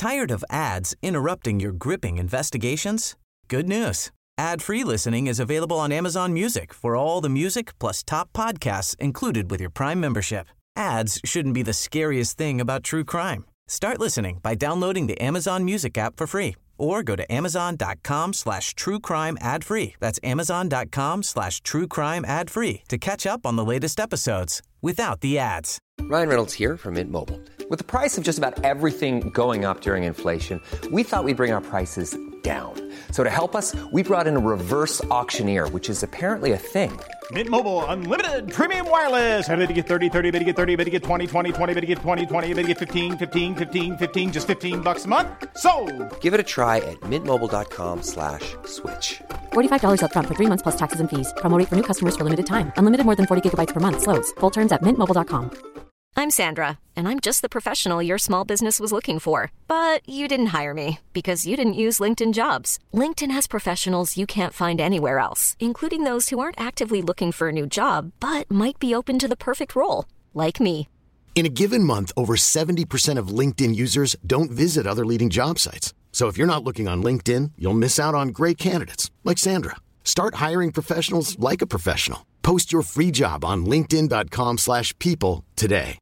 Tired of ads interrupting your gripping investigations? Good news. Ad-free listening is available on Amazon Music for all the music plus top podcasts included with your Prime membership. Ads shouldn't be the scariest thing about true crime. Start listening by downloading the Amazon Music app for free or go to amazon.com/truecrime ad-free. That's amazon.com/truecrime ad-free to catch up on the latest episodes without the ads. Ryan Reynolds here from Mint Mobile. With the price of just about everything going up during inflation, we thought we'd bring our prices down. So to help us, we brought in a reverse auctioneer, which is apparently a thing. Mint Mobile Unlimited Premium Wireless. How to get 30, 30, bit to get 30, bit to get 20, 20, 20, bit to get 20, 20, bit to get 15, 15, 15, 15, just $15 a month? Sold! Give it a try at mintmobile.com/switch. $45 up front for 3 months plus taxes and fees. Promo rate for new customers for limited time. Unlimited more than 40 gigabytes per month. Slows full terms at mintmobile.com. I'm Sandra, and I'm just the professional your small business was looking for. But you didn't hire me because you didn't use LinkedIn Jobs. LinkedIn has professionals you can't find anywhere else, including those who aren't actively looking for a new job, but might be open to the perfect role, like me. In a given month, over 70% of LinkedIn users don't visit other leading job sites. So if you're not looking on LinkedIn, you'll miss out on great candidates like Sandra. Start hiring professionals like a professional. Post your free job on linkedin.com/people today.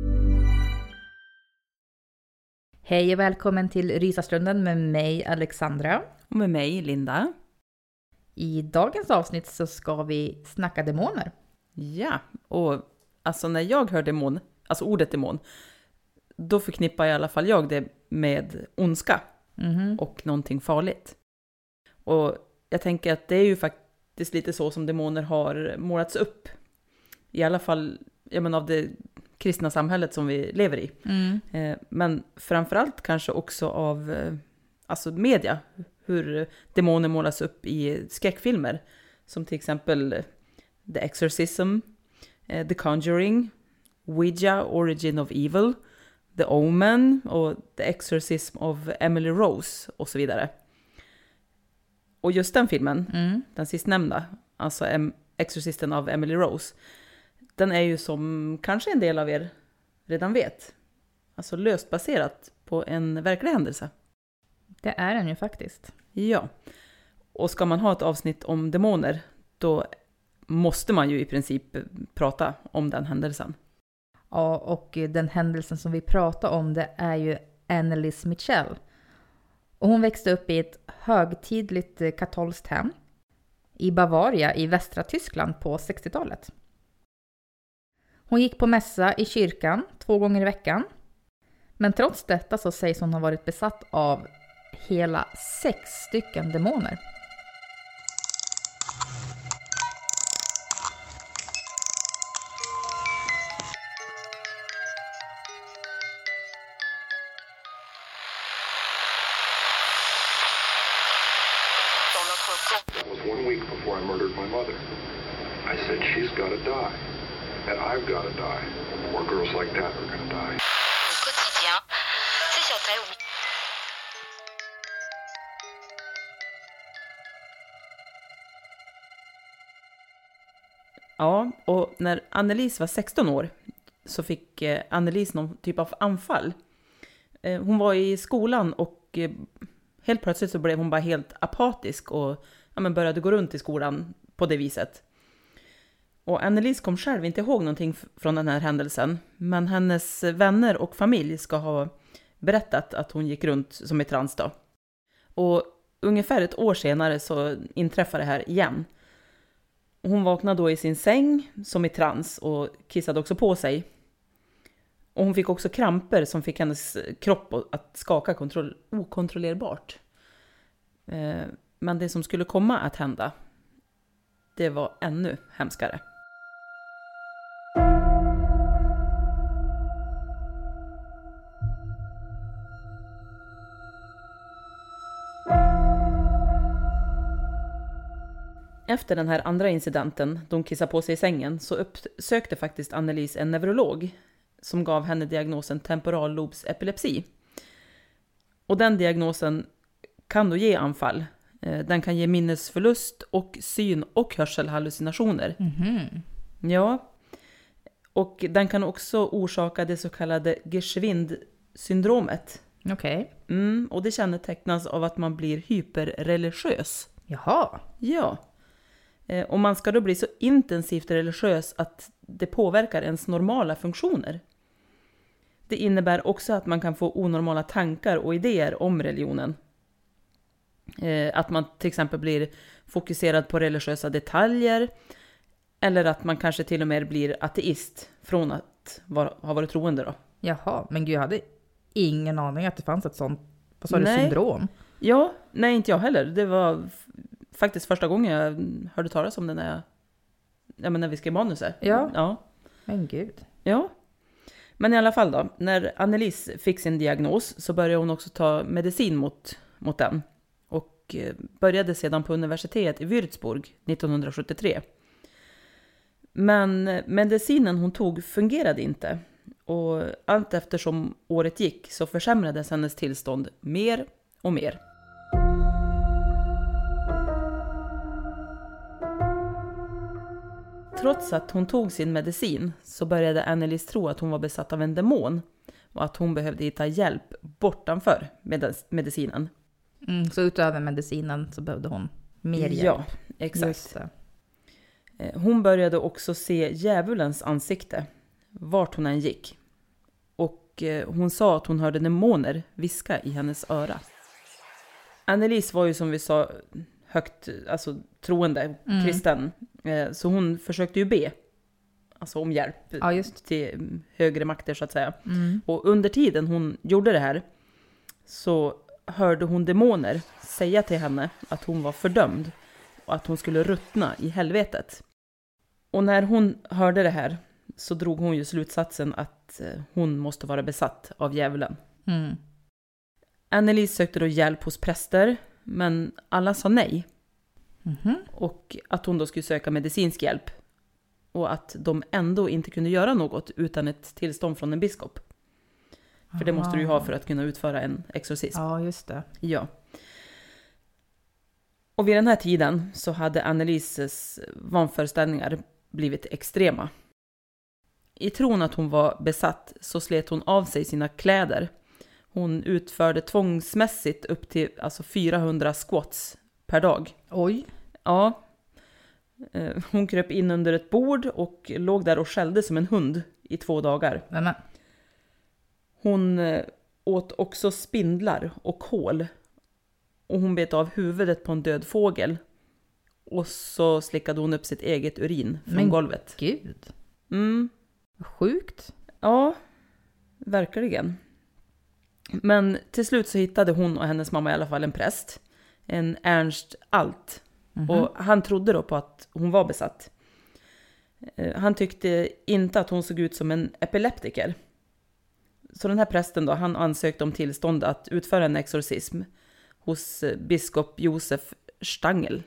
Hej och välkommen till Rysastunden med mig Alexandra. Och med mig Linda. I dagens avsnitt så ska vi snacka demoner. Ja, och alltså när jag hör demon, alltså ordet demon, då förknippar i alla fall jag det med ondska och någonting farligt. Och jag tänker att det är ju faktiskt lite så som demoner har målats upp. I alla fall av det kristna samhället som vi lever i. Men framförallt kanske också av alltså media. Hur demoner målas upp i skräckfilmer. Som till exempel The Exorcism, The Conjuring, Ouija, Origin of Evil, The Omen och The Exorcism of Emily Rose och så vidare. Och just den filmen, den sistnämnda, alltså Exorcisten av Emily Rose, den är ju som kanske en del av er redan vet. Alltså löst baserat på en verklig händelse. Det är den ju faktiskt. Ja. Och ska man ha ett avsnitt om demoner, då måste man ju i princip prata om den händelsen. Ja, och den händelsen som vi pratar om, det är ju Anneliese Michel. Och hon växte upp i ett högtidligt katolskt hem i Bavaria i västra Tyskland på 60-talet. Hon gick på mässa i kyrkan 2 gånger i veckan. Men trots detta så sägs hon ha varit besatt av hela 6 stycken demoner. That was 1 week before I murdered my mother. I said, she's got to die. And I've got to die. More girls like that are going to die. Au quotidien, c'est secret, oui. Ja, och när Anneliese var 16 år så fick Anneliese någon typ av anfall. Hon var i skolan och helt plötsligt så blev hon bara helt apatisk och började gå runt i skolan på det viset. Och Anneliese kom själv inte ihåg någonting från den här händelsen. Men hennes vänner och familj ska ha berättat att hon gick runt som i trans då. Och ungefär 1 år senare så inträffade det här igen. Hon vaknade då i sin säng som i trans och kissade också på sig. Och hon fick också kramper som fick hennes kropp att skaka okontrollerbart. Men det som skulle komma att hända, det var ännu hemskare. Efter den här andra incidenten, då hon kissade på sig i sängen, så uppsökte faktiskt Anneliese en neurolog som gav henne diagnosen temporallobsepilepsi. Och den diagnosen kan då ge anfall. Den kan ge minnesförlust och syn- och hörselhallucinationer. Ja, och den kan också orsaka det så kallade Geschwind-syndromet. Okej. Och det kännetecknas av att man blir hyperreligiös. Jaha. Ja. Och man ska då bli så intensivt religiös att det påverkar ens normala funktioner. Det innebär också att man kan få onormala tankar och idéer om religionen. Att man till exempel blir fokuserad på religiösa detaljer. Eller att man kanske till och med blir ateist från att ha varit troende då. Jaha, men gud, jag hade ingen aning att det fanns ett sånt, vad sa du, syndrom? Ja, nej, inte jag heller. Det var faktiskt första gången jag hörde talas om det när vi skrev manuset. Ja. Men gud. Ja. Men i alla fall då, när Annelies fick sin diagnos så började hon också ta medicin mot den. Och började sedan på universitet i Würzburg 1973. Men medicinen hon tog fungerade inte. Och allt eftersom året gick så försämrades hennes tillstånd mer och mer. Trots att hon tog sin medicin så började Annelies tro att hon var besatt av en demon. Och att hon behövde hitta hjälp bortanför medicinen. Så utöver medicinen så behövde hon mer hjälp. Ja, exakt. Hon började också se djävulens ansikte vart hon än gick. Och hon sa att hon hörde demoner viska i hennes öra. Annelies var ju som vi sa högt, alltså troende, kristen. Så hon försökte ju be. Alltså om hjälp till högre makter så att säga. Och under tiden hon gjorde det här så hörde hon demoner säga till henne att hon var fördömd. Och att hon skulle ruttna i helvetet. Och när hon hörde det här så drog hon ju slutsatsen att hon måste vara besatt av djävulen. Annelies sökte då hjälp hos präster, men alla sa nej. Och att hon då skulle söka medicinsk hjälp. Och att de ändå inte kunde göra något utan ett tillstånd från en biskop. För det måste du ju ha för att kunna utföra en exorcism. Ja, just det. Ja. Och vid den här tiden så hade Annelies vanföreställningar blivit extrema. I tron att hon var besatt så slet hon av sig sina kläder. Hon utförde tvångsmässigt upp till 400 squats per dag. Oj. Ja. Hon kröp in under ett bord och låg där och skällde som en hund i 2 dagar. Nämen. Hon åt också spindlar och kål. Och hon bet av huvudet på en död fågel. Och så slickade hon upp sitt eget urin från golvet. Gud. Sjukt. Ja, verkligen. Men till slut så hittade hon och hennes mamma i alla fall en präst. En Ernst Alt. Och han trodde då på att hon var besatt. Han tyckte inte att hon såg ut som en epileptiker. Så den här prästen då, han ansökte om tillstånd att utföra en exorcism hos biskop Josef Stangl.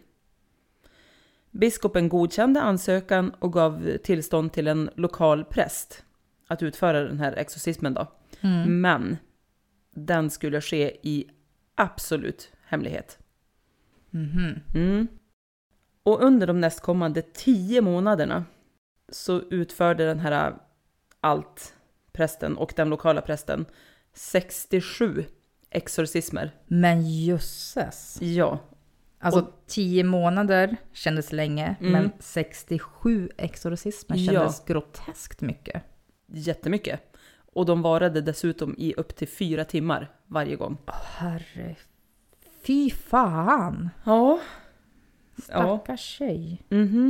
Biskopen godkände ansökan och gav tillstånd till en lokal präst att utföra den här exorcismen då. Men den skulle ske i absolut hemlighet. Och under de nästkommande 10 månaderna så utförde den här prästen och den lokala prästen 67 exorcismer. Men jösses. Ja. Alltså 10 månader kändes länge, men 67 exorcismer kändes groteskt mycket. Jättemycket. Och de varade dessutom i upp till 4 timmar varje gång. Herre, fy fan. Ja. Stackars tjej.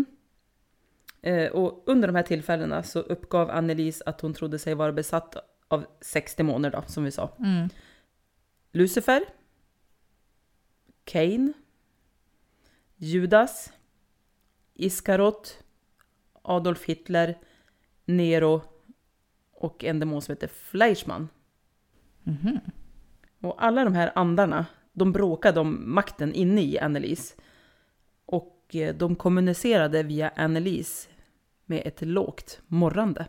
Och under de här tillfällena så uppgav Annelies att hon trodde sig vara besatt av 6 demoner då, som vi sa. Lucifer, Cain, Judas, Iskarot, Adolf Hitler, Nero och en demon som heter Fleischmann. Och alla de här andarna, de bråkade om makten inne i Annelies. Och de kommunicerade via Annelies med ett lågt morrande.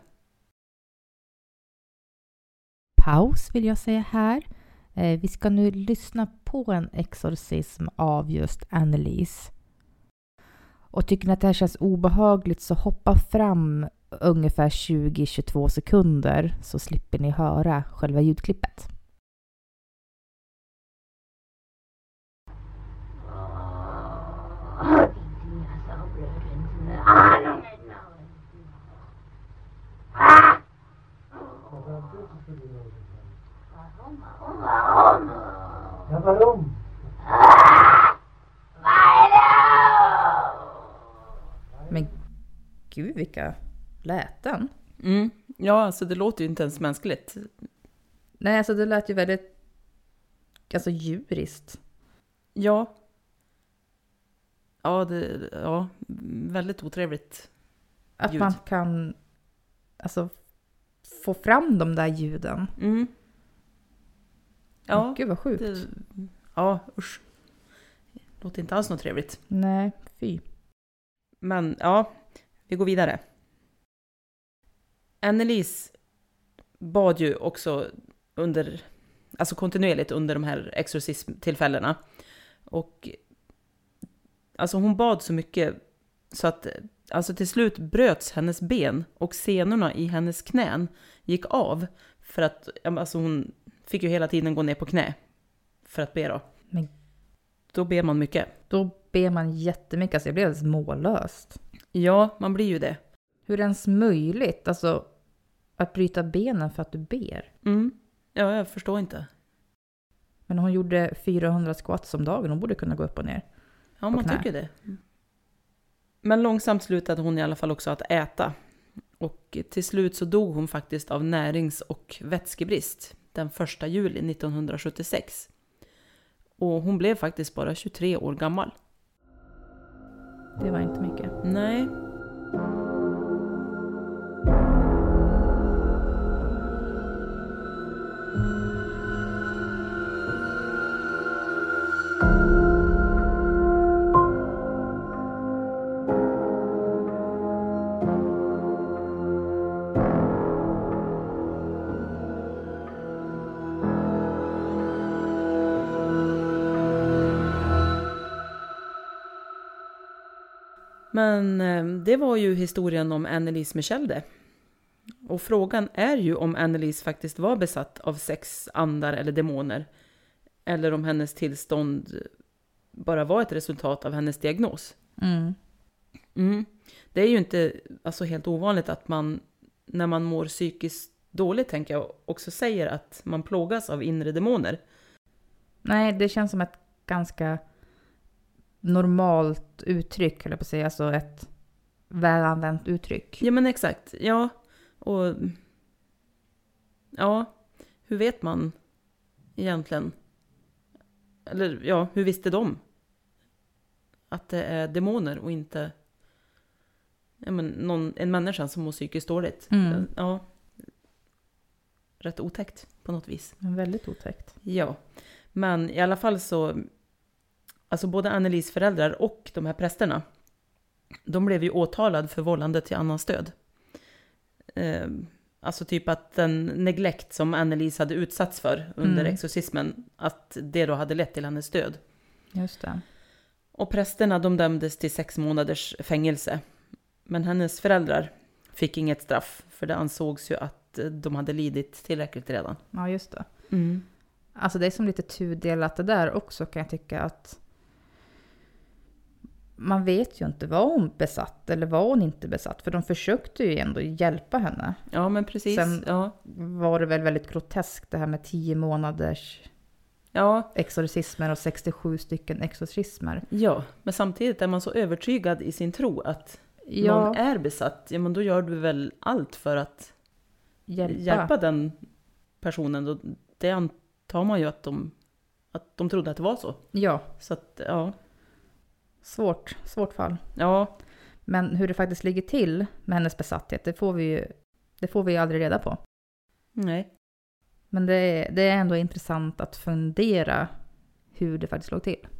Paus vill jag säga här. Vi ska nu lyssna på en exorcism av just Annelies. Och tycker ni att det här känns obehagligt så hoppa fram ungefär 20-22 sekunder så slipper ni höra själva ljudklippet. Men gud, vilka läten. Ja, alltså det låter ju inte ens mänskligt. Nej, alltså det lät ju väldigt djuriskt. Ja. Ja, väldigt otrevligt Att ljud. man kan få fram de där ljuden. Ja. Men gud vad sjukt. Usch. Låter inte alls något trevligt. Nej, fy. Men ja, vi går vidare. Annelies bad ju också kontinuerligt under de här exorcismtillfällena. Och alltså hon bad så mycket så att till slut bröts hennes ben och senorna i hennes knän gick av. För att hon fick ju hela tiden gå ner på knä för att be då. Men då ber man mycket. Då ber man jättemycket. Alltså jag blev alldeles mållöst. Ja, man blir ju det. Hur är det ens möjligt? Alltså att bryta benen för att du ber? Ja, jag förstår inte. Men hon gjorde 400 squats om dagen. Hon borde kunna gå upp och ner. Ja, man tycker det. Men långsamt slutade hon i alla fall också att äta. Och till slut så dog hon faktiskt av närings- och vätskebrist den 1 juli 1976. Och hon blev faktiskt bara 23 år gammal. Det var inte mycket. Nej. Men det var ju historien om Annelies Michel det. Och frågan är ju om Annelies faktiskt var besatt av 6 andar eller demoner. Eller om hennes tillstånd bara var ett resultat av hennes diagnos. Det är ju inte helt ovanligt att man, när man mår psykiskt dåligt, tänker jag, också säger att man plågas av inre demoner. Nej, det känns som ett ganska normalt uttryck, eller på att säga, alltså ett välanvänt uttryck. Ja, men exakt. Ja, och ja, hur vet man egentligen? Eller ja, hur visste de att det är demoner och inte en människa som mår psykiskt dåligt? Ja, rätt otäckt på något vis. Väldigt otäckt. Ja, men i alla fall så, både Annelies föräldrar och de här prästerna, de blev ju åtalade för vållande till annans död. Typ att den neglekt som Annelies hade utsatts för under exorcismen, att det då hade lett till hennes död. Just det. Och prästerna, de dömdes till 6 månaders fängelse. Men hennes föräldrar fick inget straff, för det ansågs ju att de hade lidit tillräckligt redan. Ja, just det. Det är som lite tudelat det där också, kan jag tycka, att man vet ju inte, var hon besatt eller var hon inte besatt, för de försökte ju ändå hjälpa henne. Ja, men precis. Sen var det väl väldigt groteskt det här med 10 månaders exorcismer och 67 stycken exorcismer. Ja, men samtidigt är man så övertygad i sin tro att någon är besatt, men då gör du väl allt för att hjälpa den personen. Då, det antar man ju att de trodde att det var så. Ja. Så att, ja. Svårt fall. Ja. Men hur det faktiskt ligger till med hennes besatthet, det får vi aldrig reda på. Nej. Men det är ändå intressant att fundera hur det faktiskt låg till.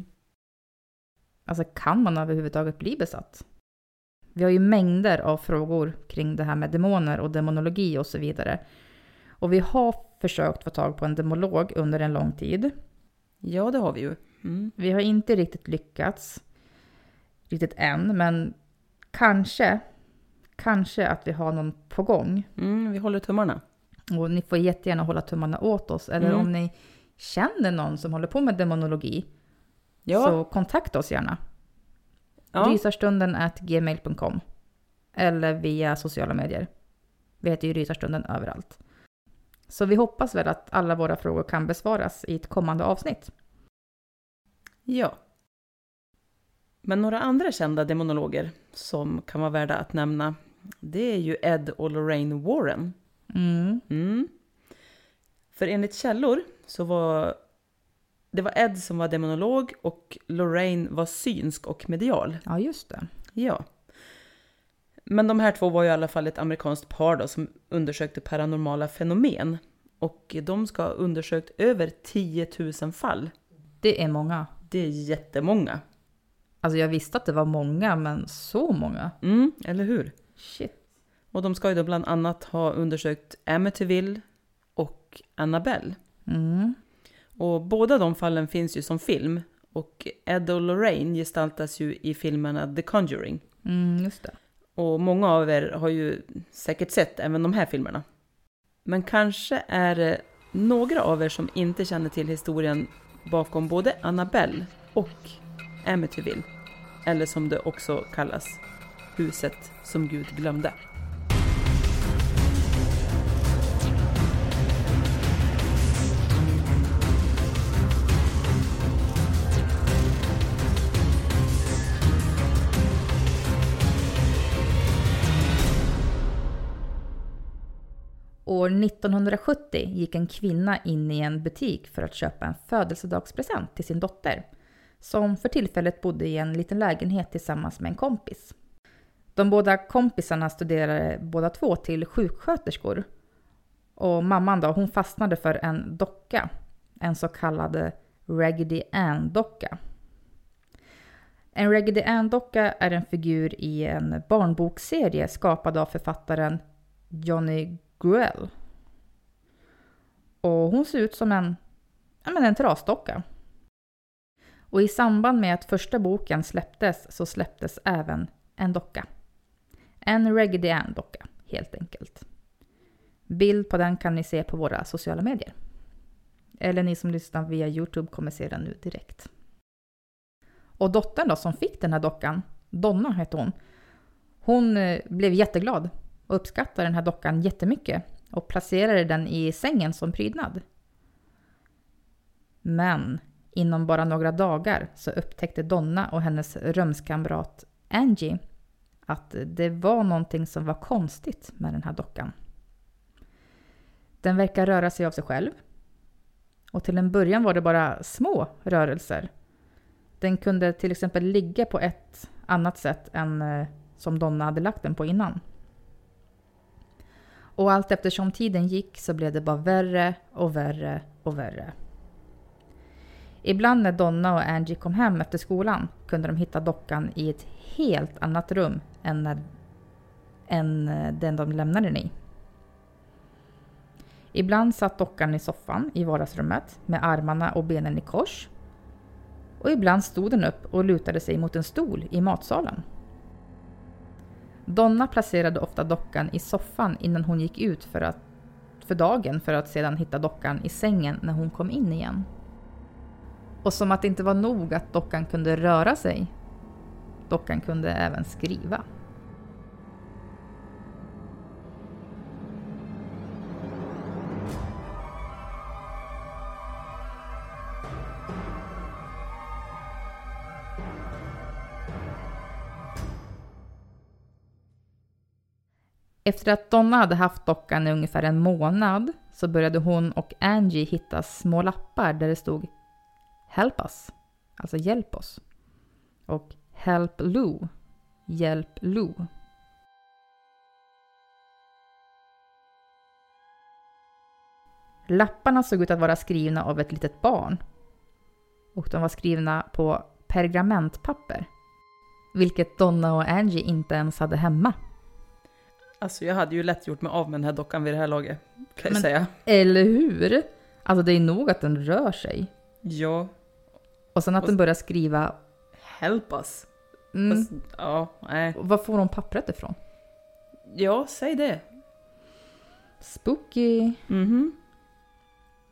Kan man överhuvudtaget bli besatt? Vi har ju mängder av frågor kring det här med demoner och demonologi och så vidare. Och vi har försökt få tag på en demolog under en lång tid. Ja, det har vi ju. Vi har inte riktigt lyckats. Riktigt än, men kanske att vi har någon på gång. Vi håller tummarna. Och ni får jättegärna hålla tummarna åt oss. Eller om ni känner någon som håller på med demonologi, så kontakta oss gärna. rysarstunden@gmail.com eller via sociala medier. Vi heter ju Rysarstunden överallt. Så vi hoppas väl att alla våra frågor kan besvaras i ett kommande avsnitt. Ja. Men några andra kända demonologer som kan vara värda att nämna, det är ju Ed och Lorraine Warren. För enligt källor så var Ed som var demonolog och Lorraine var synsk och medial. Ja, just det. Ja. Men de här två var ju i alla fall ett amerikanskt par då, som undersökte paranormala fenomen. Och de ska ha undersökt över 10 000 fall. Det är många. Det är jättemånga. Alltså jag visste att det var många, men så många. Eller hur? Shit. Och de ska ju då bland annat ha undersökt Amityville och Annabelle. Och båda de fallen finns ju som film. Och Ed och Lorraine gestaltas ju i filmerna The Conjuring. Just det. Och många av er har ju säkert sett även de här filmerna. Men kanske är det några av er som inte känner till historien bakom både Annabelle och Amityville. Eller som det också kallas, huset som Gud glömde. År 1970 gick en kvinna in i en butik för att köpa en födelsedagspresent till sin dotter, som för tillfället bodde i en liten lägenhet tillsammans med en kompis. De båda kompisarna studerade båda två till sjuksköterskor. Och mamman då, hon fastnade för en docka, en så kallad Raggedy Ann-docka. En Raggedy Ann-docka är en figur i en barnbokserie skapad av författaren Johnny Gruelle. Och hon ser ut som en trasdocka. Och i samband med att första boken släpptes så släpptes även en docka. En Raggedy Ann-docka, helt enkelt. Bild på den kan ni se på våra sociala medier. Eller ni som lyssnar via YouTube kommer se den nu direkt. Och dottern då som fick den här dockan, Donna hette hon. Hon blev jätteglad och uppskattade den här dockan jättemycket och placerade den i sängen som prydnad. Men inom bara några dagar så upptäckte Donna och hennes rumskamrat Angie att det var någonting som var konstigt med den här dockan. Den verkar röra sig av sig själv. Och till en början var det bara små rörelser. Den kunde till exempel ligga på ett annat sätt än som Donna hade lagt den på innan. Och allt eftersom tiden gick så blev det bara värre och värre och värre. Ibland när Donna och Angie kom hem efter skolan kunde de hitta dockan i ett helt annat rum än den de lämnade den i. Ibland satt dockan i soffan i vardagsrummet med armarna och benen i kors. Och ibland stod den upp och lutade sig mot en stol i matsalen. Donna placerade ofta dockan i soffan innan hon gick ut för dagen för att sedan hitta dockan i sängen när hon kom in igen. Och som att det inte var nog att dockan kunde röra sig, dockan kunde även skriva. Efter att Donna hade haft dockan i ungefär en månad så började hon och Angie hitta små lappar där det stod Help us, alltså hjälp oss. Och Help Lou, hjälp Lou. Lapparna såg ut att vara skrivna av ett litet barn. Och de var skrivna på pergamentpapper. Vilket Donna och Angie inte ens hade hemma. Alltså jag hade ju lätt gjort mig av med den här dockan vid det här laget, kan jag säga. Eller hur? Alltså det är nog att den rör sig. Ja. Och sen att den börjar skriva Help us. Mm. Ja, nej. Var får de pappret ifrån? Ja, säg det. Spooky. Mhm.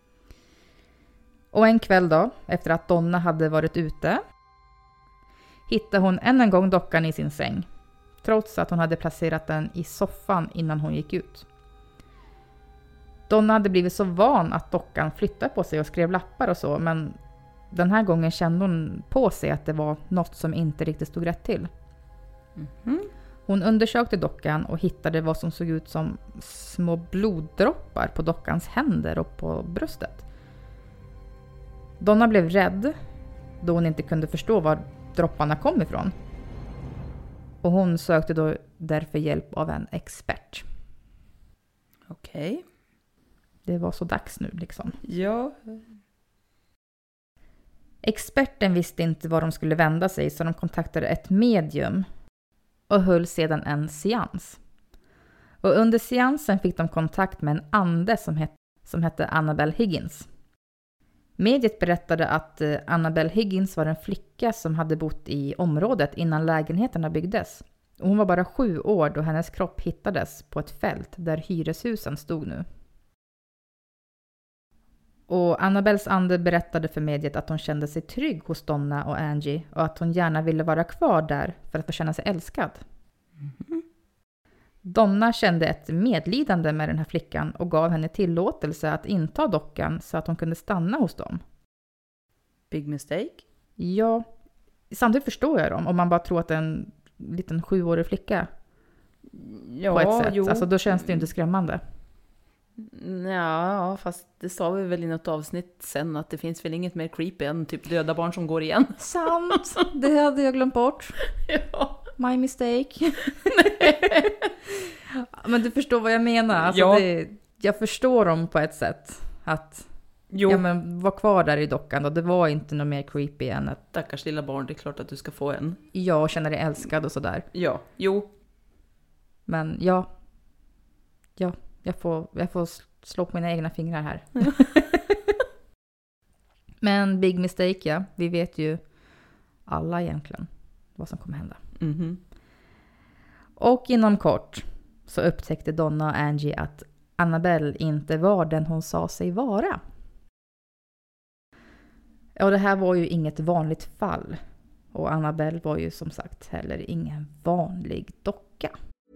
Och en kväll då, efter att Donna hade varit ute, hittade hon än en gång dockan i sin säng. Trots att hon hade placerat den i soffan innan hon gick ut. Donna hade blivit så van att dockan flyttade på sig och skrev lappar och så. Men den här gången kände hon på sig att det var något som inte riktigt stod rätt till. Hon undersökte dockan och hittade vad som såg ut som små bloddroppar på dockans händer och på bröstet. Donna blev rädd då hon inte kunde förstå var dropparna kom ifrån. Och hon sökte då därför hjälp av en expert. Okej. Det var så dags nu liksom. Ja. Experten visste inte var de skulle vända sig så de kontaktade ett medium och höll sedan en seans. Och under seansen fick de kontakt med en ande som hette Annabelle Higgins. Mediet berättade att Annabelle Higgins var en flicka som hade bott i området innan lägenheterna byggdes. Och hon var bara 7 år då hennes kropp hittades på ett fält där hyreshusen stod nu. Och Annabelles ande berättade för mediet att hon kände sig trygg hos Donna och Angie och att hon gärna ville vara kvar där för att få känna sig älskad. Donna kände ett medlidande med den här flickan och gav henne tillåtelse att inta dockan så att hon kunde stanna hos dem. Big mistake? Ja, samtidigt förstår jag dem om man bara tror att det är en liten 7-årig flicka. Ja, på ett sätt. jo. Alltså då känns det ju inte skrämmande. Ja, fast det sa vi väl i något avsnitt sen att det finns väl inget mer creepy än typ döda barn som går igen. Sant, det hade jag glömt bort. Ja. My mistake. Men du förstår vad jag menar. Alltså Ja. Jag förstår dem på ett sätt. Att ja, men var kvar där i dockan. Och det var inte något mer creepy än att... Stackars lilla barn, det är klart att du ska få en. Jag känner dig älskad och sådär. Ja, jo. Men ja, jag får slå på mina egna fingrar här. Men big mistake, ja. Vi vet ju alla egentligen vad som kommer hända. Och inom kort så upptäckte Donna och Angie att Annabelle inte var den hon sa sig vara. Och det här var ju inget vanligt fall. Och Annabelle var ju som sagt heller ingen vanlig docka.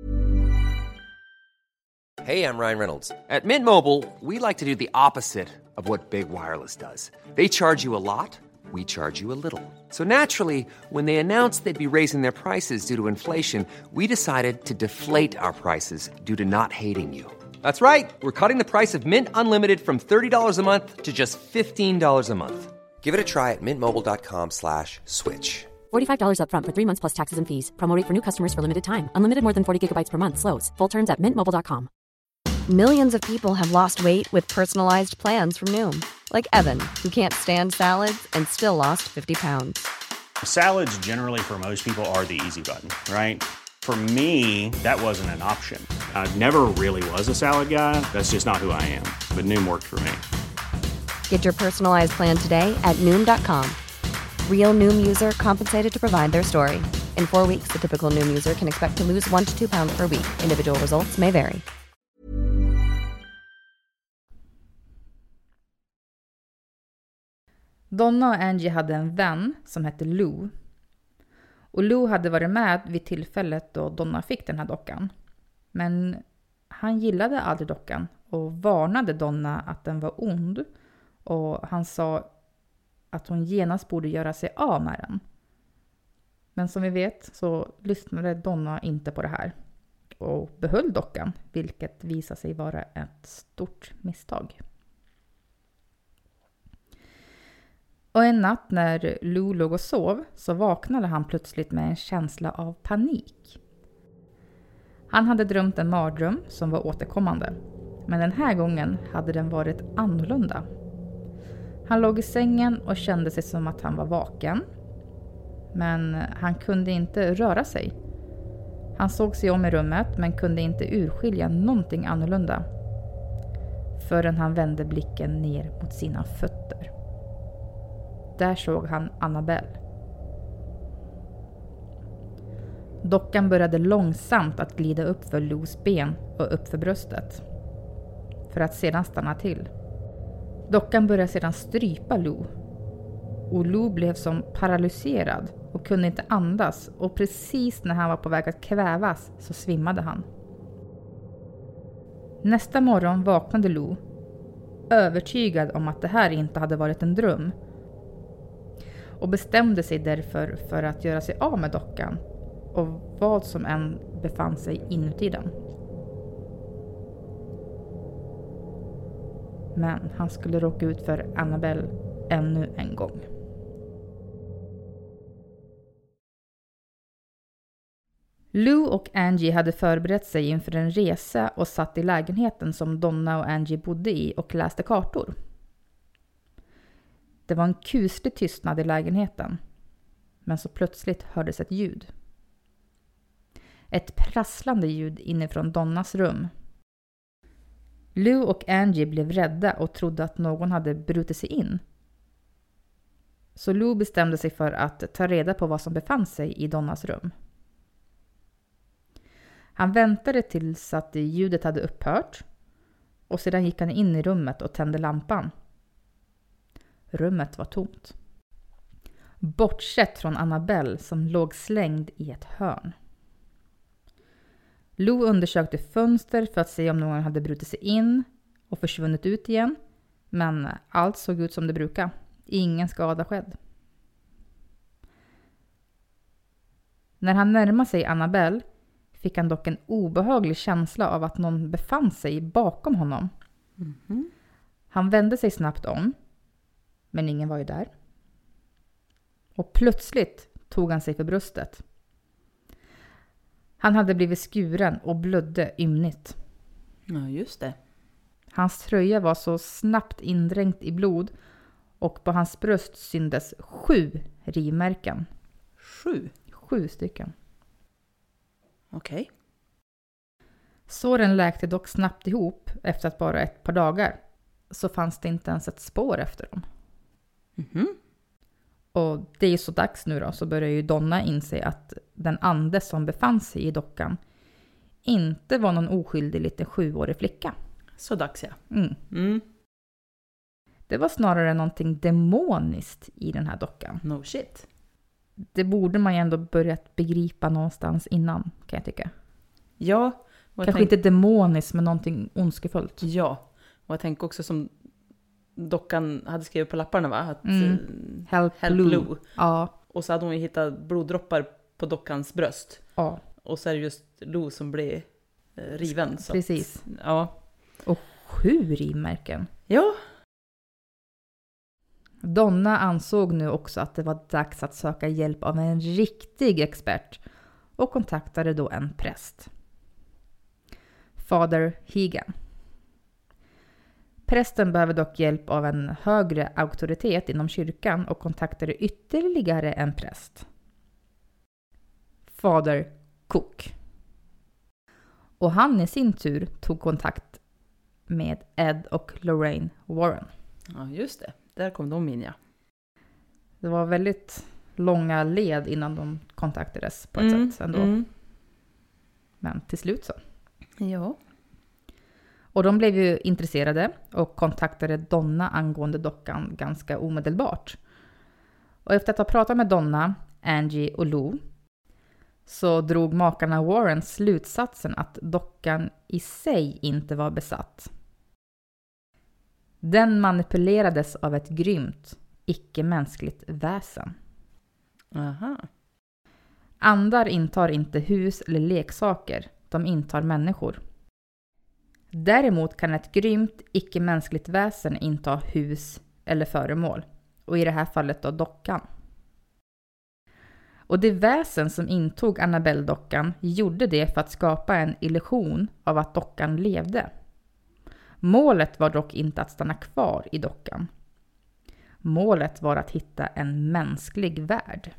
Hey, I'm Ryan Reynolds. At Mint Mobile, we like to do the opposite of what Big Wireless does. They charge you a lot, we charge you a little. So naturally, when they announced they'd be raising their prices due to inflation, we decided to deflate our prices due to not hating you. That's right. We're cutting the price of Mint Unlimited from $30 a month to just $15 a month. Give it a try at mintmobile.com/switch. $45 up front for 3 months plus taxes and fees. Promo rate for new customers for limited time. Unlimited more than 40 gigabytes per month. Slows full terms at mintmobile.com. Millions of people have lost weight with personalized plans from Noom. Like Evan, who can't stand salads and still lost 50 pounds. Salads generally for most people are the easy button, right? For me, that wasn't an option. I never really was a salad guy. That's just not who I am. But Noom worked for me. Get your personalized plan today at Noom.com. Real Noom user compensated to provide their story. In 4 weeks, the typical Noom user can expect to lose 1 to 2 pounds per week. Individual results may vary. Donna och Angie hade en vän som hette Lou. Och Lou hade varit med vid tillfället då Donna fick den här dockan. Men han gillade aldrig dockan och varnade Donna att den var ond. Och han sa att hon genast borde göra sig av med den. Men som vi vet så lyssnade Donna inte på det här. Och behöll dockan, vilket visade sig vara ett stort misstag. Och en natt när Lou låg och sov så vaknade han plötsligt med en känsla av panik. Han hade drömt en mardröm som var återkommande. Men den här gången hade den varit annorlunda. Han låg i sängen och kände sig som att han var vaken. Men han kunde inte röra sig. Han såg sig om i rummet men kunde inte urskilja någonting annorlunda. Förrän han vände blicken ner mot sina fötter. Där såg han Annabelle. Dockan började långsamt att glida upp för Lous ben och upp för bröstet. För att sedan stanna till. Dockan började sedan strypa Lou. Och Lou blev som paralyserad och kunde inte andas, och precis när han var på väg att kvävas så svimmade han. Nästa morgon vaknade Lou, övertygad om att det här inte hade varit en dröm, och bestämde sig därför för att göra sig av med dockan och vad som än befann sig inuti den. Men han skulle råka ut för Annabelle ännu en gång. Lou och Angie hade förberett sig inför en resa och satt i lägenheten som Donna och Angie bodde i och läste kartor. Det var en kuslig tystnad i lägenheten, men så plötsligt hördes ett ljud. Ett prasslande ljud inifrån Donnas rum. Lou och Angie blev rädda och trodde att någon hade brutit sig in. Så Lou bestämde sig för att ta reda på vad som befann sig i Donnas rum. Han väntade tills att ljudet hade upphört och sedan gick han in i rummet och tände lampan. Rummet var tomt. Bortsett från Annabelle som låg slängd i ett hörn. Lou undersökte fönster för att se om någon hade brutit sig in och försvunnit ut igen. Men allt såg ut som det brukar. Ingen skada skedd. När han närmade sig Annabelle fick han dock en obehaglig känsla av att någon befann sig bakom honom. Han vände sig snabbt om, men ingen var ju där. Och plötsligt tog han sig för bröstet. Han hade blivit skuren och blödde ymnigt. Ja, just det. Hans tröja var så snabbt indränkt i blod och på hans bröst syndes 7 rivmärken. 7? 7 stycken. Okej. Såren läkte dock snabbt ihop efter att bara ett par dagar. Så fanns det inte ens ett spår efter dem. Och det är så dags nu då, så börjar ju Donna inse att den ande som befann sig i dockan inte var någon oskyldig liten 7-årig flicka. Så dags, ja. Det var snarare någonting demoniskt i den här dockan. No shit. Det borde man ju ändå börjat begripa någonstans innan, kan jag tycka. Ja. Kanske inte demoniskt, men någonting ondskefullt. Ja, och jag tänker också som dockan hade skrivit på lapparna, va? Att, Help Lou. Ja. Och så hade hon ju hittat bloddroppar på dockans bröst. Ja. Och så är det just Lou som blev riven. Så precis. Att, ja. Och 7 rivmärken. Ja. Donna ansåg nu också att det var dags att söka hjälp av en riktig expert och kontaktade då en präst. Father Hegan. Prästen behöver dock hjälp av en högre auktoritet inom kyrkan och kontaktade ytterligare en präst. Father Cook. Och han i sin tur tog kontakt med Ed och Lorraine Warren. Ja, just det. Där kom de in, ja. Det var väldigt långa led innan de kontaktades på ett sätt ändå. Men till slut så. Ja. Och de blev ju intresserade och kontaktade Donna angående dockan ganska omedelbart. Och efter att ha pratat med Donna, Angie och Lou så drog makarna Warren slutsatsen att dockan i sig inte var besatt. Den manipulerades av ett grymt, icke-mänskligt väsen. Aha. Andar intar inte hus eller leksaker, de intar människor. Däremot kan ett grymt, icke-mänskligt väsen inta hus eller föremål. Och i det här fallet då dockan. Och det väsen som intog Annabelle-dockan gjorde det för att skapa en illusion av att dockan levde. Målet var dock inte att stanna kvar i dockan. Målet var att hitta en mänsklig värld.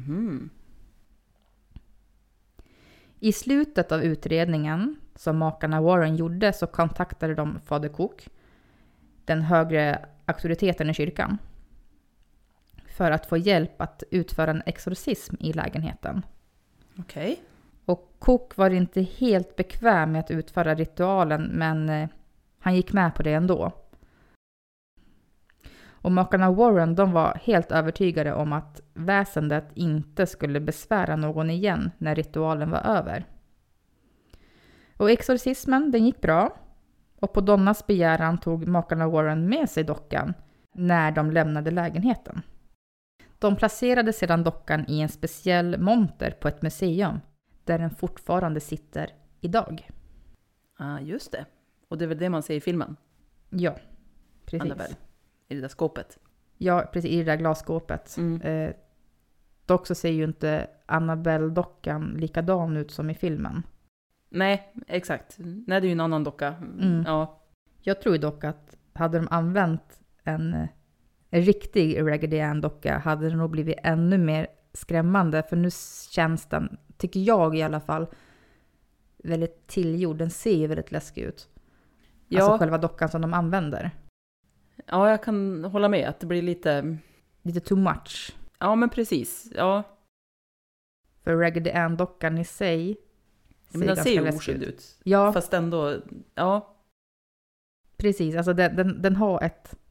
I slutet av utredningen som makarna Warren gjorde så kontaktade de Father Cook, den högre auktoriteten i kyrkan, för att få hjälp att utföra en exorcism i lägenheten. Okej. Och Cook var inte helt bekväm med att utföra ritualen, men han gick med på det ändå. Och makarna Warren, de var helt övertygade om att väsendet inte skulle besvära någon igen när ritualen var över. Och exorcismen, den gick bra. Och på Donnas begäran tog makarna Warren med sig dockan när de lämnade lägenheten. De placerade sedan dockan i en speciell monter på ett museum där den fortfarande sitter idag. Ja, just det. Och det är väl det man ser i filmen? Ja, precis. Annabelle, i det där skåpet. Ja, precis, i det där glasskåpet. Dock så ser ju inte Annabelle-dockan likadan ut som i filmen. Nej, exakt. Nej, det är ju en annan docka. Ja. Jag tror dock att hade de använt en riktig Raggedy Ann-docka hade den nog blivit ännu mer skrämmande. För nu känns den, tycker jag i alla fall, väldigt tillgjord. Den ser ju väldigt läskig ut. Ja. Alltså själva dockan som de använder. Ja, jag kan hålla med att det blir lite... Lite too much. Ja, men precis. Ja. För Raggedy Ann-dockan i sig men den ser ju oskyldig ut. Ja. Fast ändå, ja. Precis, alltså den har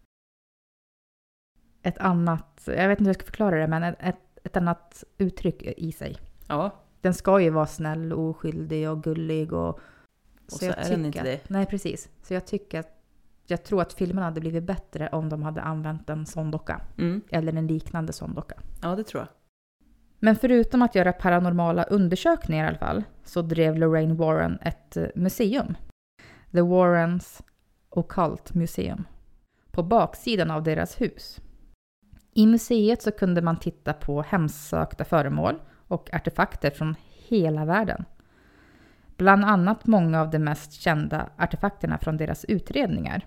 ett annat, jag vet inte hur jag ska förklara det, men ett annat uttryck i sig. Ja. Den ska ju vara snäll och oskyldig och gullig. Och så är den inte det. Nej, precis. Så jag tror att filmen hade blivit bättre om de hade använt en sån docka. Eller en liknande sån docka. Ja, det tror jag. Men förutom att göra paranormala undersökningar i alla fall så drev Lorraine Warren ett museum. The Warrens Occult Museum. På baksidan av deras hus. I museet så kunde man titta på hemsökta föremål och artefakter från hela världen. Bland annat många av de mest kända artefakterna från deras utredningar.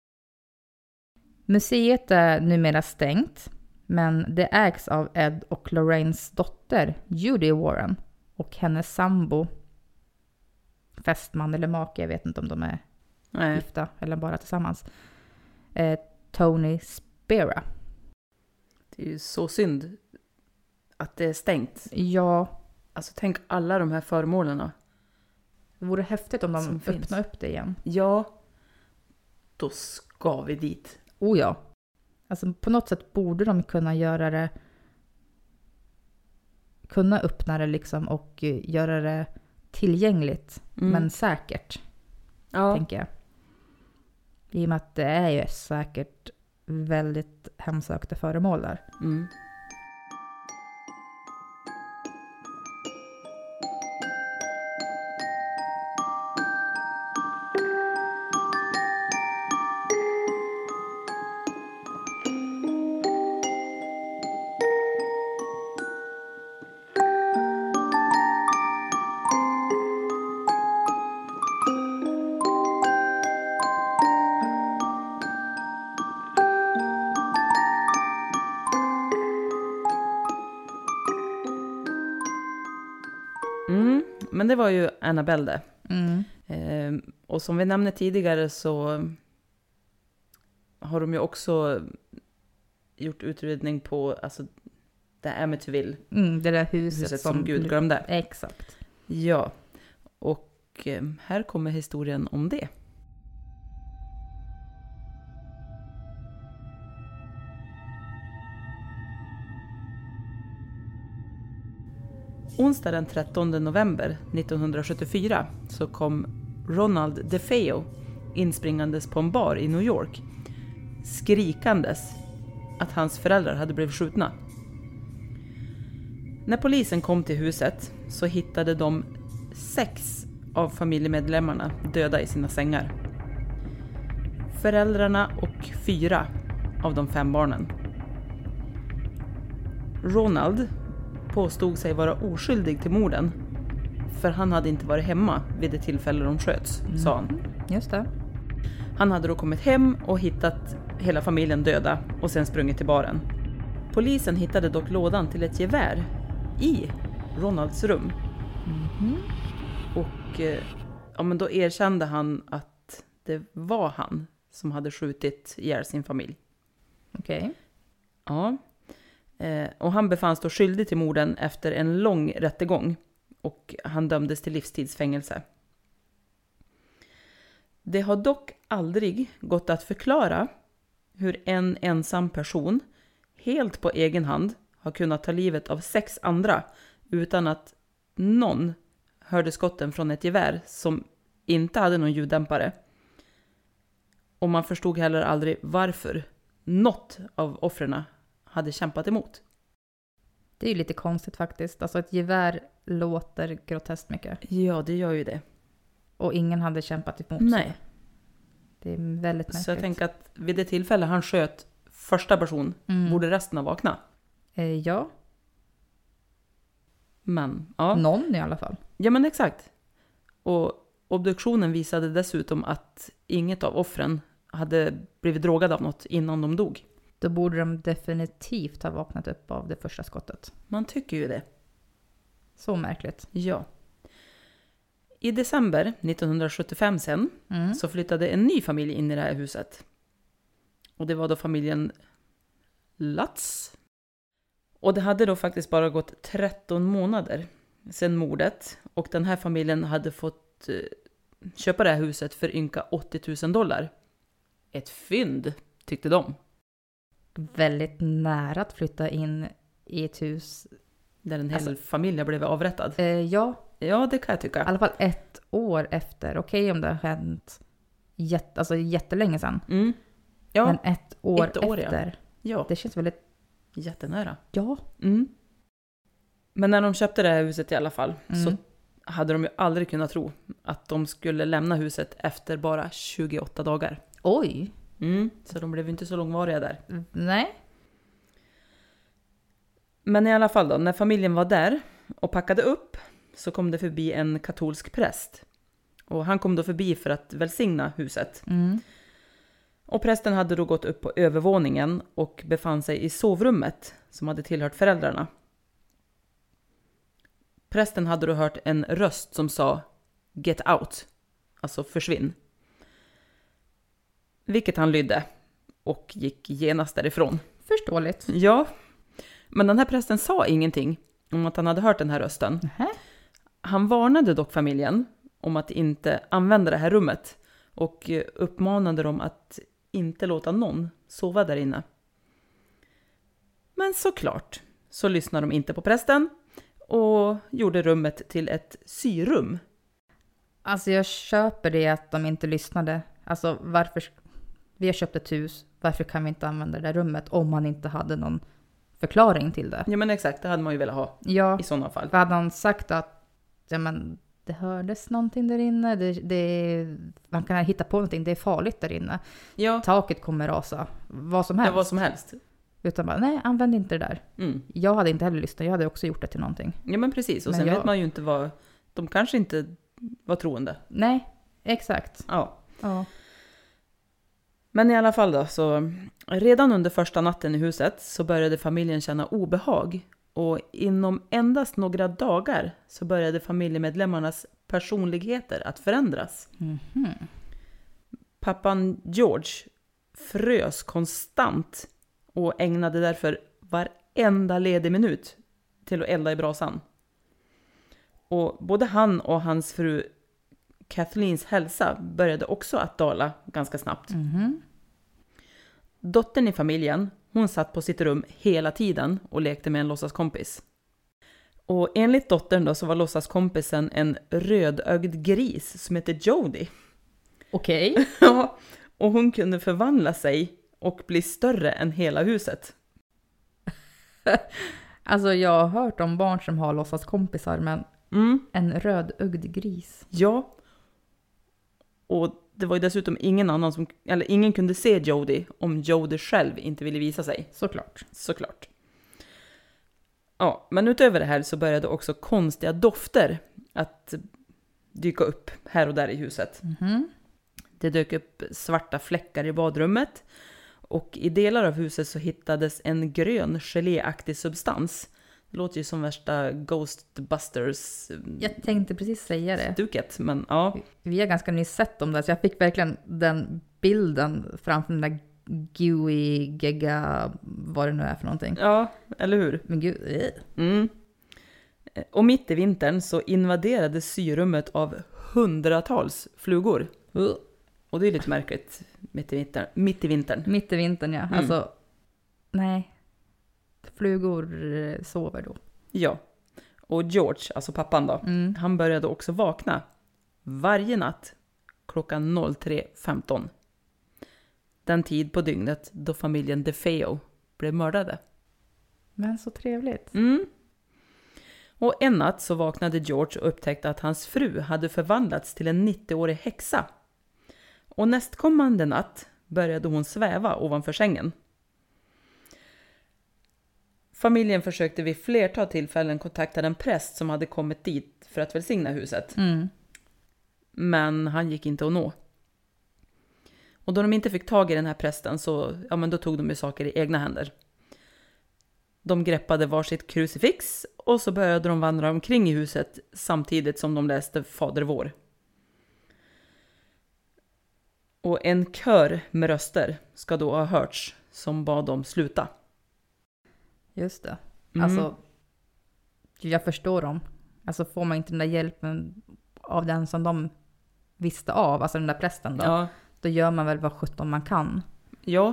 Museet är numera stängt, men det ägs av Ed och Lorraines dotter Judy Warren och hennes sambo, fästman eller make, jag vet inte om de är gifta eller bara tillsammans, Tony Spera. Det är ju så synd att det är stängt. Ja. Alltså tänk alla de här föremålen. Det vore häftigt om de öppnar upp det igen. Ja, då ska vi dit. Oh ja. Alltså på något sätt borde de kunna göra det, kunna öppna det liksom och göra det tillgängligt, men säkert. Ja. Tänker jag. I och med att det är ju säkert väldigt hemsökta föremål där. Men det var ju Annabelle det. Och som vi nämnde tidigare så har de ju också gjort utredning på alltså det Amityville. Det där huset som Gud glömde. Exakt. Ja, och här kommer historien om det. Onsdag den 13 november 1974 så kom Ronald DeFeo inspringandes på en bar i New York, skrikandes att hans föräldrar hade blivit skjutna. När polisen kom till huset så hittade de 6 av familjemedlemmarna döda i sina sängar. Föräldrarna och 4 av de 5 barnen. Ronald påstod sig vara oskyldig till morden, för han hade inte varit hemma vid det tillfälle de sköts, sa han. Just det. Han hade då kommit hem och hittat hela familjen döda och sen sprungit till baren. Polisen hittade dock lådan till ett gevär i Ronalds rum. Och ja, men då erkände han att det var han som hade skjutit ihjäl sin familj. Okej. Ja. Och han befanns då skyldig till morden efter en lång rättegång. Och han dömdes till livstidsfängelse. Det har dock aldrig gått att förklara hur en ensam person helt på egen hand ha kunnat ta livet av 6 andra utan att någon hörde skotten från ett gevär som inte hade någon ljuddämpare. Och man förstod heller aldrig varför något av offren hade kämpat emot. Det är ju lite konstigt faktiskt. Alltså ett gevär låter groteskt mycket. Ja, det gör ju det. Och ingen hade kämpat emot. Nej. Det är väldigt märkligt. Så jag tänker att vid det tillfälle han sköt första person borde resten ha vaknat. Ja. Men, ja. Någon i alla fall. Ja, men exakt. Och obduktionen visade dessutom att inget av offren hade blivit drogad av något innan de dog. Då borde de definitivt ha vaknat upp av det första skottet. Man tycker ju det. Så märkligt. Ja. I december 1975 sen så flyttade en ny familj in i det här huset. Och det var då familjen Lutz. Och det hade då faktiskt bara gått 13 månader sedan mordet. Och den här familjen hade fått köpa det här huset för ynka $80,000. Ett fynd, tyckte de. Väldigt nära att flytta in i ett hus. Där en hel familj blev avrättad. Ja. Ja, det kan jag tycka. I alla fall 1 år efter. Okej om det har hänt jättelänge sedan. Mm. Ja. Men 1 år efter. Ja. Det känns väldigt... Jättenära. Ja. Mm. Men när de köpte det här huset i alla fall så hade de ju aldrig kunnat tro att de skulle lämna huset efter bara 28 dagar. Oj. Så de blev inte så långvariga där. Nej. Men i alla fall då, när familjen var där och packade upp så kom det förbi en katolsk präst. Och han kom då förbi för att välsigna huset. Och prästen hade då gått upp på övervåningen och befann sig i sovrummet som hade tillhört föräldrarna. Prästen hade då hört en röst som sa "Get out", alltså försvinn. Vilket han lydde och gick genast därifrån. Förståeligt. Ja, men den här prästen sa ingenting om att han hade hört den här rösten. Han varnade dock familjen om att inte använda det här rummet och uppmanade dem att inte låta någon sova där inne. Men såklart så lyssnade de inte på prästen och gjorde rummet till ett syrum. Alltså jag köper det att de inte lyssnade. Alltså varför... Vi har köpt ett hus, varför kan vi inte använda det där rummet om man inte hade någon förklaring till det? Ja men exakt, det hade man ju velat ha i sådana fall. För hade han sagt att det hördes någonting där inne, man kan hitta på någonting, det är farligt där inne. Ja. Taket kommer rasa, vad som helst. Ja, vad som helst. Utan bara, nej, använd inte det där. Jag hade inte heller lyssnat, jag hade också gjort det till någonting. Ja men precis, och sen vet man ju inte vad, de kanske inte var troende. Nej, exakt. Ja. Ja. Men i alla fall då, så redan under första natten i huset så började familjen känna obehag. Och inom endast några dagar så började familjemedlemmarnas personligheter att förändras. Pappan George frös konstant och ägnade därför varenda ledig minut till att elda i brasan. Och både han och hans fru Kathleens hälsa började också att dala ganska snabbt. Dottern i familjen, hon satt på sitt rum hela tiden och lekte med en låtsaskompis. Och enligt dottern då så var låtsaskompisen en rödögd gris som heter Jody. Okej. Ja, och hon kunde förvandla sig och bli större än hela huset. Alltså jag har hört om barn som har låtsaskompisar, men en rödögd gris. Ja. Och det var ju dessutom ingen kunde se Jody om Jody själv inte ville visa sig. Såklart. Ja, men utöver det här så började också konstiga dofter att dyka upp här och där i huset. Det dök upp svarta fläckar i badrummet och i delar av huset så hittades en grön geléaktig substans. Det låter ju som värsta Ghostbusters. Jag tänkte precis säga det. Stuket, men ja. Vi har ganska nyss sett om det, så jag fick verkligen den bilden framför den där gooey, gegga, vad det nu är för någonting. Ja, eller hur? Men gud. Och mitt i vintern så invaderades syrummet av hundratals flugor. Och det är lite märkligt mitt i vintern. Mitt i vintern, ja. Alltså, nej. flugor sover då. Ja. Och George, alltså pappan då, han började också vakna varje natt klockan 03.15. Den tid på dygnet då familjen DeFeo blev mördade. Men så trevligt. Och en natt så vaknade George och upptäckte att hans fru hade förvandlats till en 90-årig häxa. Och nästkommande natt började hon sväva ovanför sängen. Familjen försökte vid flertal tillfällen kontakta en präst som hade kommit dit för att välsigna huset. Men han gick inte att nå. Och då de inte fick tag i den här prästen så då tog de ju saker i egna händer. De greppade varsitt krucifix och så började de vandra omkring i huset samtidigt som de läste Fader vår. Och en kör med röster ska då ha hörts som bad dem sluta. Just det. Alltså, jag förstår dem. Alltså får man inte den där hjälpen av den som de visste av, alltså den där prästen då, då gör man väl vad 17 man kan. Ja.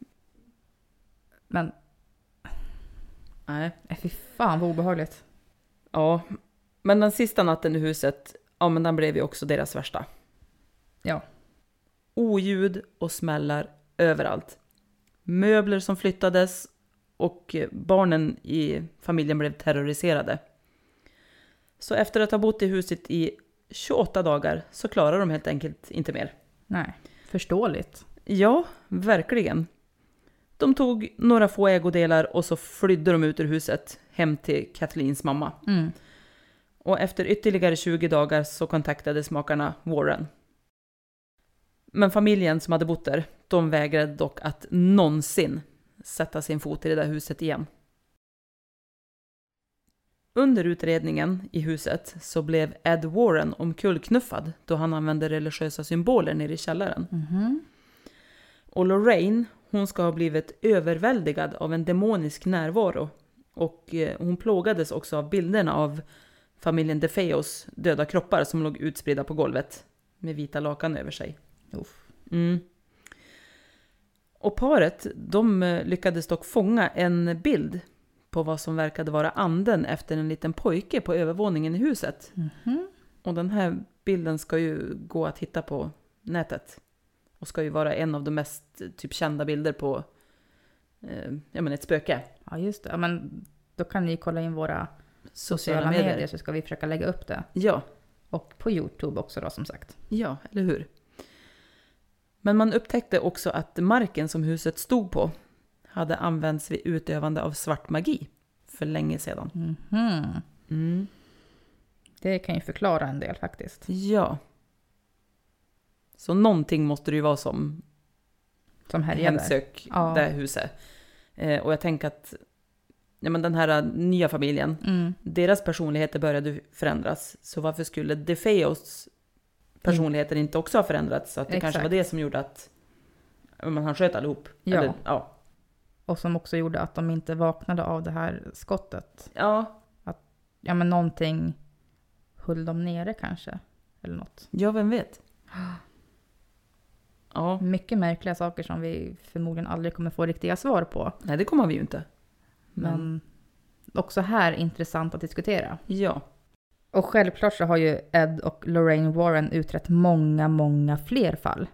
Men nej, fy fan vad obehagligt. Ja, men den sista natten i huset, men den blev ju också deras värsta. Ja. Oljud och smällar överallt. Möbler som flyttades och barnen i familjen blev terroriserade. Så efter att ha bott i huset i 28 dagar så klarar de helt enkelt inte mer. Nej, förståeligt. Ja, verkligen. De tog några få ägodelar och så flydde de ut ur huset hem till Kathleens mamma. Och efter ytterligare 20 dagar så kontaktades makarna Warren. Men familjen som hade bott där, de vägrade dock att någonsin sätta sin fot i det där huset igen. Under utredningen i huset så blev Ed Warren omkullknuffad då han använde religiösa symboler nere i källaren. Och Lorraine, hon ska ha blivit överväldigad av en demonisk närvaro. Och hon plågades också av bilderna av familjen DeFeos döda kroppar som låg utspridda på golvet med vita lakan över sig. Och paret, de lyckades dock fånga en bild på vad som verkade vara anden efter en liten pojke på övervåningen i huset. Och den här bilden ska ju gå att hitta på nätet. Och ska ju vara en av de mest typ kända bilder på ett spöke. Ja, just det. Ja, men då kan ni kolla in våra sociala medier så ska vi försöka lägga upp det. Ja. Och på YouTube också då, som sagt. Ja, eller hur? Men man upptäckte också att marken som huset stod på hade använts vid utövande av svart magi för länge sedan. Det kan ju förklara en del faktiskt. Ja. Så någonting måste det ju vara som hemsök det här huset. Och jag tänker att den här nya familjen, deras personligheter började förändras. Så varför skulle DeFeos personligheter inte också ha förändrats? Så att det kanske var det som gjorde att han sköt allihop. Ja. Eller, Och som också gjorde att de inte vaknade av det här skottet. Ja. Att, någonting höll dem nere kanske. Eller något. Ja, vem vet? Ja. Mycket märkliga saker som vi förmodligen aldrig kommer få riktiga svar på. Nej, det kommer vi ju inte. Men också här intressant att diskutera. Ja. Och självklart så har ju Ed och Lorraine Warren utrett många fler fall.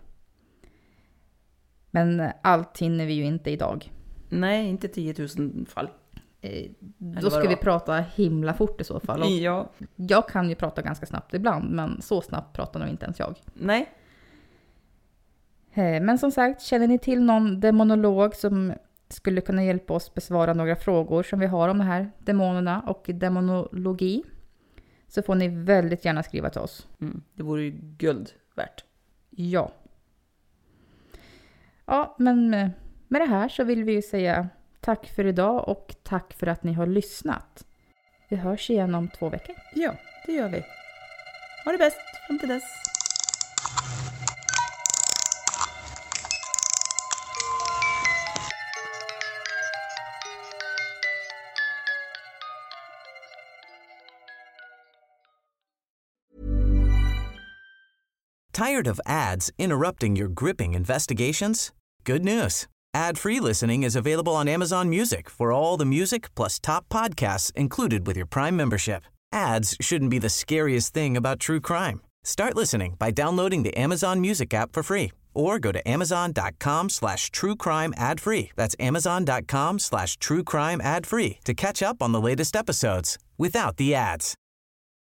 Men allt hinner vi ju inte idag. Nej, inte 10 000 fall. Då ska vi prata himla fort i så fall. Och jag kan ju prata ganska snabbt ibland, men så snabbt pratar nog inte ens jag. Nej. Men som sagt, känner ni till någon demonolog som skulle kunna hjälpa oss besvara några frågor som vi har om de här demonerna och demonologi, så får ni väldigt gärna skriva till oss. Det vore ju guld värt. Ja. Ja, men med det här så vill vi ju säga tack för idag och tack för att ni har lyssnat. Vi hörs igen om 2 veckor. Ja, det gör vi. Ha det bäst fram till dess. Tired of ads interrupting your gripping investigations? Good news. Ad-free listening is available on Amazon Music for all the music plus top podcasts included with your Prime membership. Ads shouldn't be the scariest thing about true crime. Start listening by downloading the Amazon Music app for free or go to amazon.com/truecrime ad-free. That's amazon.com/truecrime ad-free to catch up on the latest episodes without the ads.